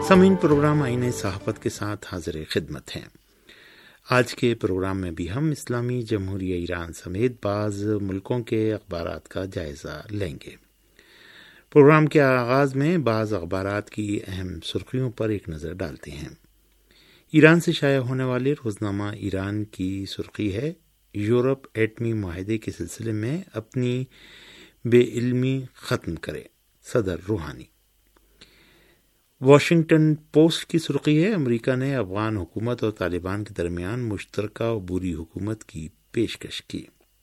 سامعین، پروگرام آئین صحافت کے ساتھ حاضر خدمت ہیں۔ آج کے پروگرام میں بھی ہم اسلامی جمہوریہ ایران سمیت بعض ملکوں کے اخبارات کا جائزہ لیں گے۔ پروگرام کے آغاز میں بعض اخبارات کی اہم سرخیوں پر ایک نظر ڈالتے ہیں۔ ایران سے شائع ہونے والے روزنامہ ایران کی سرخی ہے: یورپ ایٹمی معاہدے کے سلسلے میں اپنی بے علمی ختم کرے، صدر روحانی۔ واشنگٹن پوسٹ کی سرخی ہے: امریکہ نے افغان حکومت اور طالبان کے درمیان مشترکہ عبوری حکومت کی پیشکش کی۔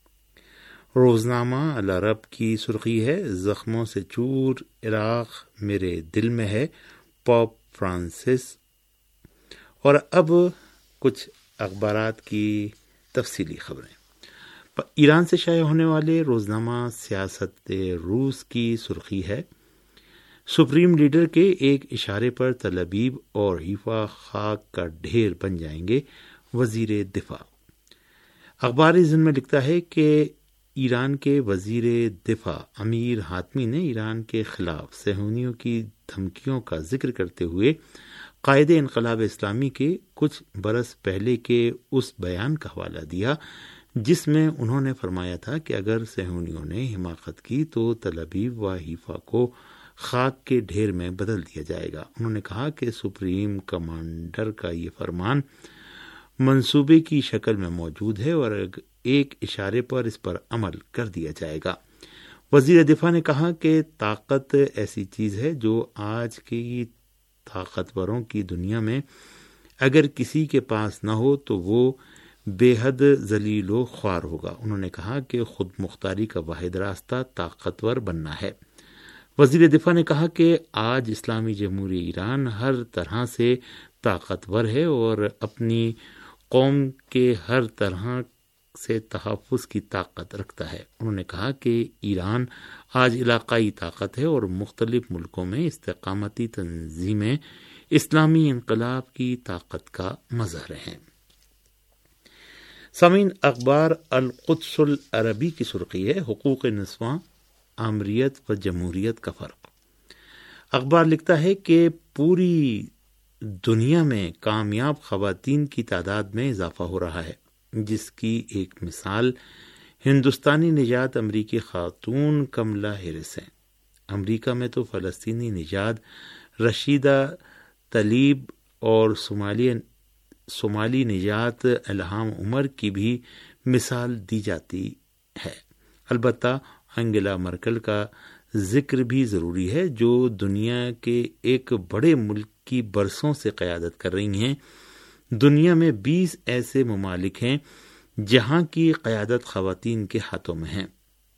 روزنامہ العرب کی سرخی ہے: زخموں سے چور عراق میرے دل میں ہے، پوپ فرانسس۔ اور اب کچھ اخبارات کی تفصیلی خبریں۔ ایران سے شائع ہونے والے روزنامہ سیاست روس کی سرخی ہے: سپریم لیڈر کے ایک اشارے پر تل ابیب اور حیفا خاک کا ڈھیر بن جائیں گے، وزیر دفاع۔ اخبار زن میں لکھتا ہے کہ ایران کے وزیر دفاع امیر حاتمی نے ایران کے خلاف صہیونیوں کی دھمکیوں کا ذکر کرتے ہوئے قائد انقلاب اسلامی کے کچھ برس پہلے کے اس بیان کا حوالہ دیا جس میں انہوں نے فرمایا تھا کہ اگر صہیونیوں نے حماقت کی تو تل ابیب و حیفا کو خاک کے ڈھیر میں بدل دیا جائے گا۔ انہوں نے کہا کہ سپریم کمانڈر کا یہ فرمان منصوبے کی شکل میں موجود ہے اور ایک اشارے پر اس پر عمل کر دیا جائے گا۔ وزیر دفاع نے کہا کہ طاقت ایسی چیز ہے جو آج کی طاقتوروں کی دنیا میں اگر کسی کے پاس نہ ہو تو وہ بے حد ذلیل و خوار ہوگا۔ انہوں نے کہا کہ خود مختاری کا واحد راستہ طاقتور بننا ہے۔ وزیر دفاع نے کہا کہ آج اسلامی جمہوریہ ایران ہر طرح سے طاقتور ہے اور اپنی قوم کے ہر طرح سے تحفظ کی طاقت رکھتا ہے۔ انہوں نے کہا کہ ایران آج علاقائی طاقت ہے اور مختلف ملکوں میں استقامتی تنظیمیں اسلامی انقلاب کی طاقت کا مظہر ہیں۔ سامعین، اخبار القدس العربی کی سرخی ہے: حقوق نسواں، آمریت و جمہوریت کا فرق۔ اخبار لکھتا ہے کہ پوری دنیا میں کامیاب خواتین کی تعداد میں اضافہ ہو رہا ہے، جس کی ایک مثال ہندوستانی نژاد امریکی خاتون کملا ہیرس ہیں۔ امریکہ میں تو فلسطینی نژاد رشیدہ تلیب اور صومالی نژاد الہام عمر کی بھی مثال دی جاتی ہے۔ البتہ انگیلا مرکل کا ذکر بھی ضروری ہے، جو دنیا کے ایک بڑے ملک کی برسوں سے قیادت کر رہی ہیں۔ دنیا میں 20 ایسے ممالک ہیں جہاں کی قیادت خواتین کے ہاتھوں میں ہے۔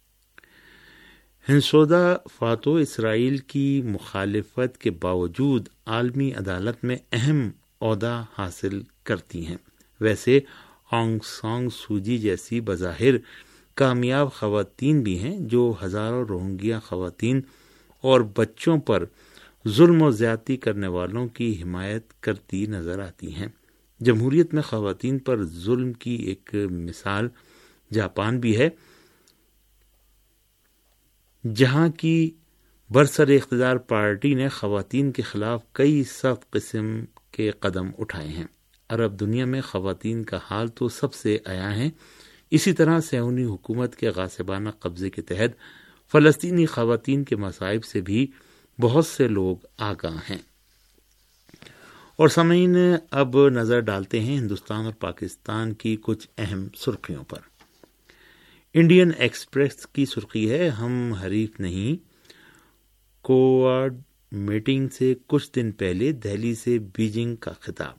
ہنسودا فاتو اسرائیل کی مخالفت کے باوجود عالمی عدالت میں اہم عہدہ حاصل کرتی ہیں۔ ویسے آنگ سان سوچی جیسی بظاہر کامیاب خواتین بھی ہیں جو ہزاروں روہنگیا خواتین اور بچوں پر ظلم و زیادتی کرنے والوں کی حمایت کرتی نظر آتی ہیں۔ جمہوریت میں خواتین پر ظلم کی ایک مثال جاپان بھی ہے، جہاں کی برسر اقتدار پارٹی نے خواتین کے خلاف کئی سخت قسم کے قدم اٹھائے ہیں۔ عرب دنیا میں خواتین کا حال تو سب سے عیاں ہے۔ اسی طرح صہیونی حکومت کے غاصبانہ قبضے کے تحت فلسطینی خواتین کے مصائب سے بھی بہت سے لوگ آگاہ ہیں۔ اور سامعین، اب نظر ڈالتے ہیں ہندوستان اور پاکستان کی کچھ اہم سرخیوں پر۔ انڈین ایکسپریس کی سرخی ہے: ہم حریف نہیں، کوواڈ میٹنگ سے کچھ دن پہلے دہلی سے بیجنگ کا خطاب۔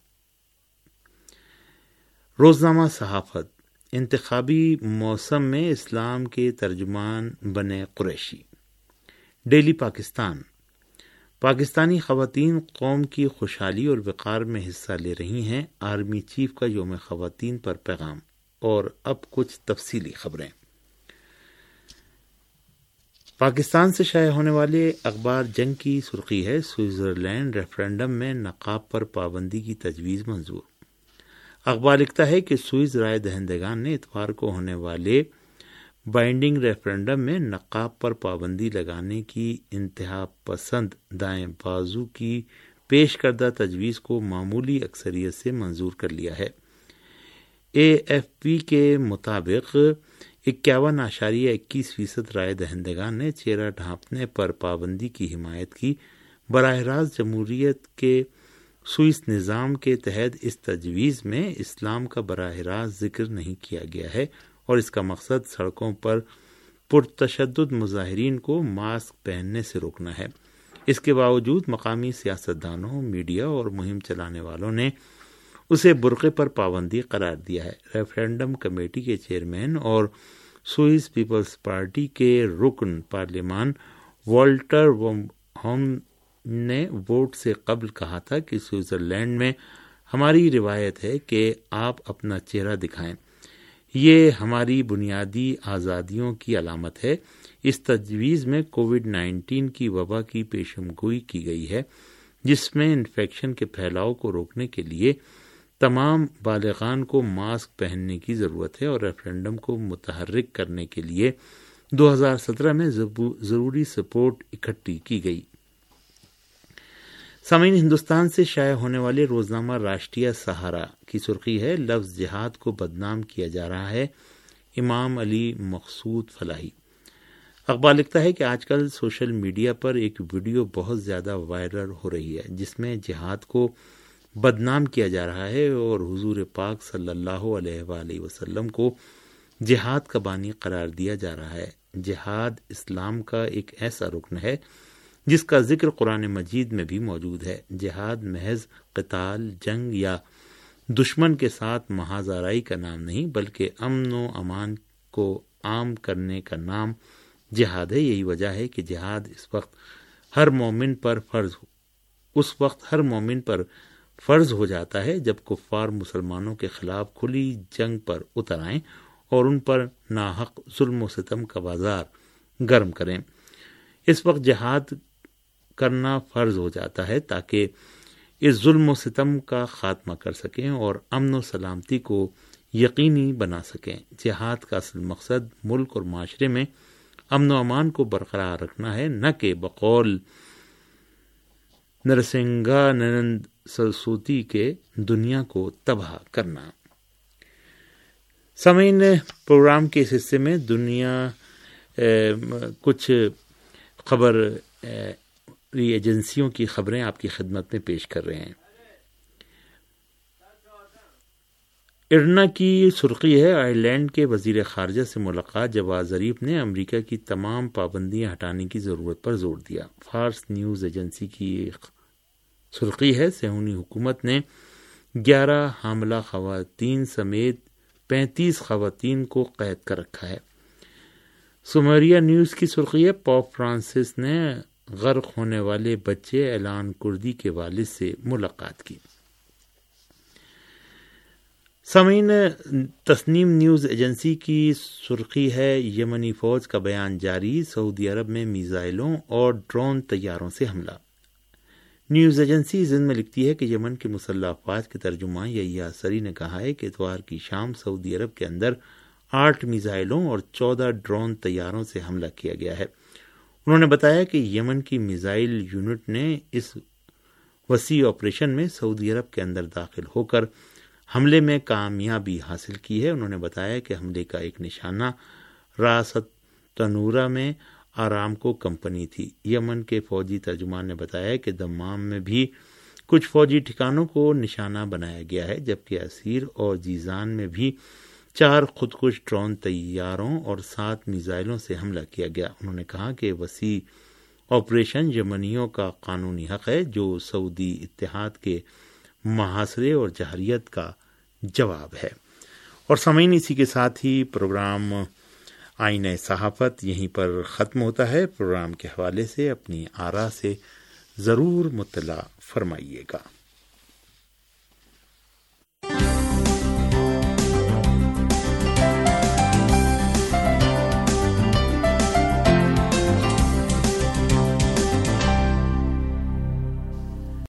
روزنامہ صحافت: انتخابی موسم میں اسلام کے ترجمان بنے قریشی۔ ڈیلی پاکستان: پاکستانی خواتین قوم کی خوشحالی اور وقار میں حصہ لے رہی ہیں، آرمی چیف کا یوم خواتین پر پیغام۔ اور اب کچھ تفصیلی خبریں۔ پاکستان سے شائع ہونے والے اخبار جنگ کی سرخی ہے: سوئٹزرلینڈ ریفرنڈم میں نقاب پر پابندی کی تجویز منظور۔ اخبار لکھتا ہے کہ سوئس رائے دہندگان نے اتوار کو ہونے والے بائنڈنگ ریفرنڈم میں نقاب پر پابندی لگانے کی انتہا پسند دائیں بازو کی پیش کردہ تجویز کو معمولی اکثریت سے منظور کر لیا ہے۔ AFP کے مطابق 51.21% رائے دہندگان نے چہرہ ڈھانپنے پر پابندی کی حمایت کی۔ براہ راست جمہوریت کے سوئس نظام کے تحت اس تجویز میں اسلام کا براہ راست ذکر نہیں کیا گیا ہے اور اس کا مقصد سڑکوں پر پرتشدد مظاہرین کو ماسک پہننے سے روکنا ہے۔ اس کے باوجود مقامی سیاستدانوں، میڈیا اور مہم چلانے والوں نے اسے برقعے پر پابندی قرار دیا ہے۔ ریفرینڈم کمیٹی کے چیئرمین اور سوئس پیپلز پارٹی کے رکن پارلیمان والٹر ہوم نے ووٹ سے قبل کہا تھا کہ سوئٹزرلینڈ میں ہماری روایت ہے کہ آپ اپنا چہرہ دکھائیں، یہ ہماری بنیادی آزادیوں کی علامت ہے۔ اس تجویز میں کووڈ-19 کی وبا کی پیشن گوئی کی گئی ہے، جس میں انفیکشن کے پھیلاؤ کو روکنے کے لیے تمام بالغان کو ماسک پہننے کی ضرورت ہے اور ریفرینڈم کو متحرک کرنے کے لیے 2017 میں ضروری سپورٹ اکٹھی کی گئی۔ سامعین، ہندوستان سے شائع ہونے والے روزنامہ راشٹریہ سہارا کی سرخی ہے، لفظ جہاد کو بدنام کیا جا رہا ہے، امام علی مقصود فلاحی۔ اخبار لکھتا ہے کہ آج کل سوشل میڈیا پر ایک ویڈیو بہت زیادہ وائرل ہو رہی ہے جس میں جہاد کو بدنام کیا جا رہا ہے اور حضور پاک صلی اللہ علیہ وآلہ وسلم کو جہاد کا بانی قرار دیا جا رہا ہے۔ جہاد اسلام کا ایک ایسا رکن ہے جس کا ذکر قرآن مجید میں بھی موجود ہے۔ جہاد محض قتال، جنگ یا دشمن کے ساتھ محاذ آرائی کا نام نہیں، بلکہ امن و امان کو عام کرنے کا نام جہاد ہے۔ یہی وجہ ہے کہ جہاد اس وقت ہر مومن پر فرض ہو جاتا ہے جب کفار مسلمانوں کے خلاف کھلی جنگ پر اتر آئیں اور ان پر ناحق ظلم و ستم کا بازار گرم کریں۔ اس وقت جہاد کرنا فرض ہو جاتا ہے تاکہ اس ظلم و ستم کا خاتمہ کر سکیں اور امن و سلامتی کو یقینی بنا سکیں۔ جہاد کا اصل مقصد ملک اور معاشرے میں امن و امان کو برقرار رکھنا ہے، نہ کہ بقول نرسنگانند سرسوتی کے دنیا کو تباہ کرنا۔ سامعین، پروگرام کے اس حصے میں دنیا کچھ خبر ایجنسیوں کی خبریں آپ کی خدمت میں پیش کر رہے ہیں۔ ارنا کی سرخی ہے، آئرلینڈ کے وزیر خارجہ سے ملاقات، جواد ظریف نے امریکہ کی تمام پابندیاں ہٹانے کی ضرورت پر زور دیا۔ فارس نیوز ایجنسی کی سرخی ہے، صہیونی حکومت نے 11 حاملہ خواتین سمیت 35 خواتین کو قید کر رکھا ہے۔ سومریا نیوز کی سرخی ہے، پوپ فرانسس نے غرق ہونے والے بچے اعلان کردی کے والد سے ملاقات کی۔ سامعین، تسنیم نیوز ایجنسی کی سرخی ہے، یمنی فوج کا بیان جاری، سعودی عرب میں میزائلوں اور ڈرون طیاروں سے حملہ۔ نیوز ایجنسی زند میں لکھتی ہے کہ یمن کے مسلح افواج کے ترجمان یحییٰ سری نے کہا ہے کہ اتوار کی شام سعودی عرب کے اندر 8 میزائلوں اور 14 ڈرون طیاروں سے حملہ کیا گیا ہے۔ انہوں نے بتایا کہ یمن کی میزائل یونٹ نے اس وسیع آپریشن میں سعودی عرب کے اندر داخل ہو کر حملے میں کامیابی حاصل کی ہے۔ انہوں نے بتایا کہ حملے کا ایک نشانہ راس تنورہ میں آرامکو کمپنی تھی۔ یمن کے فوجی ترجمان نے بتایا کہ دمام میں بھی کچھ فوجی ٹھکانوں کو نشانہ بنایا گیا ہے، جبکہ اسیر اور جیزان میں بھی 4 خودکش ڈرون طیاروں اور 7 میزائلوں سے حملہ کیا گیا۔ انہوں نے کہا کہ وسیع آپریشن یمنیوں کا قانونی حق ہے جو سعودی اتحاد کے محاصرے اور جارحیت کا جواب ہے۔ اور سامعین، اسی کے ساتھ ہی پروگرام آئینہ صحافت یہیں پر ختم ہوتا ہے۔ پروگرام کے حوالے سے اپنی آراء سے ضرور مطلع فرمائیے گا۔